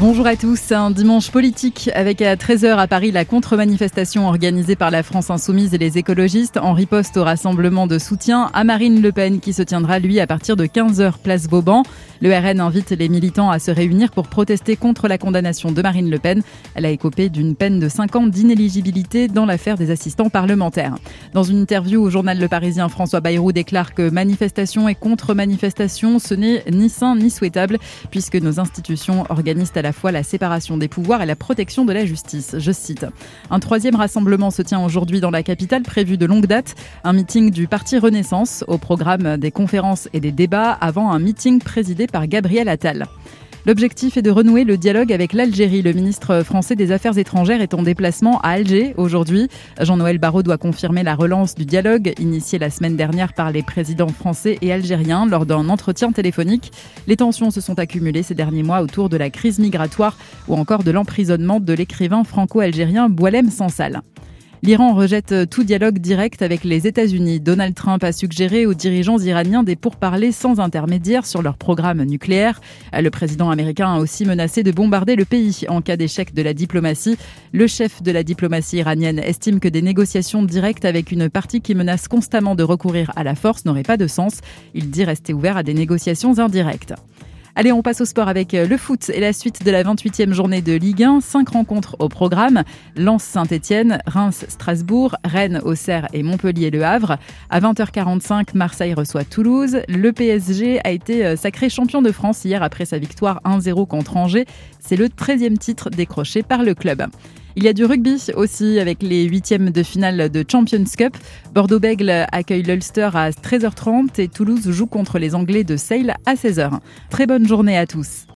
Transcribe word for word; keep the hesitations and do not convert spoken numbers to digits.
Bonjour à tous, un dimanche politique avec à treize heures à Paris la contre-manifestation organisée par la France Insoumise et les écologistes en riposte au rassemblement de soutien à Marine Le Pen qui se tiendra lui à partir de quinze heures place Vauban. Le R N invite les militants à se réunir pour protester contre la condamnation de Marine Le Pen. Elle a écopé d'une peine de cinq ans d'inéligibilité dans l'affaire des assistants parlementaires. Dans une interview au journal Le Parisien, François Bayrou déclare que manifestation et contre-manifestation, ce n'est ni sain ni souhaitable puisque nos institutions organisent à la fois la séparation des pouvoirs et la protection de la justice. Je cite. Un troisième rassemblement se tient aujourd'hui dans la capitale, prévu de longue date. Un meeting du Parti Renaissance, au programme des conférences et des débats avant un meeting présidé par Gabriel Attal. L'objectif est de renouer le dialogue avec l'Algérie. Le ministre français des Affaires étrangères est en déplacement à Alger aujourd'hui. Jean-Noël Barrot doit confirmer la relance du dialogue initié la semaine dernière par les présidents français et algériens lors d'un entretien téléphonique. Les tensions se sont accumulées ces derniers mois autour de la crise migratoire ou encore de l'emprisonnement de l'écrivain franco-algérien Boualem Sansal. L'Iran rejette tout dialogue direct avec les États-Unis. Donald Trump a suggéré aux dirigeants iraniens des pourparlers sans intermédiaire sur leur programme nucléaire. Le président américain a aussi menacé de bombarder le pays en cas d'échec de la diplomatie. Le chef de la diplomatie iranienne estime que des négociations directes avec une partie qui menace constamment de recourir à la force n'auraient pas de sens. Il dit rester ouvert à des négociations indirectes. Allez, on passe au sport avec le foot et la suite de la vingt-huitième journée de Ligue un. Cinq rencontres au programme. Lens-Saint-Etienne, Reims-Strasbourg, Rennes-Auxerre et Montpellier-Le Havre. À vingt heures quarante-cinq, Marseille reçoit Toulouse. Le P S G a été sacré champion de France hier après sa victoire un zéro contre Angers. C'est le treizième titre décroché par le club. Il y a du rugby aussi avec les huitièmes de finale de Champions Cup. Bordeaux-Bègles accueille l'Ulster à treize heures trente et Toulouse joue contre les Anglais de Sale à seize heures. Très bonne journée à tous.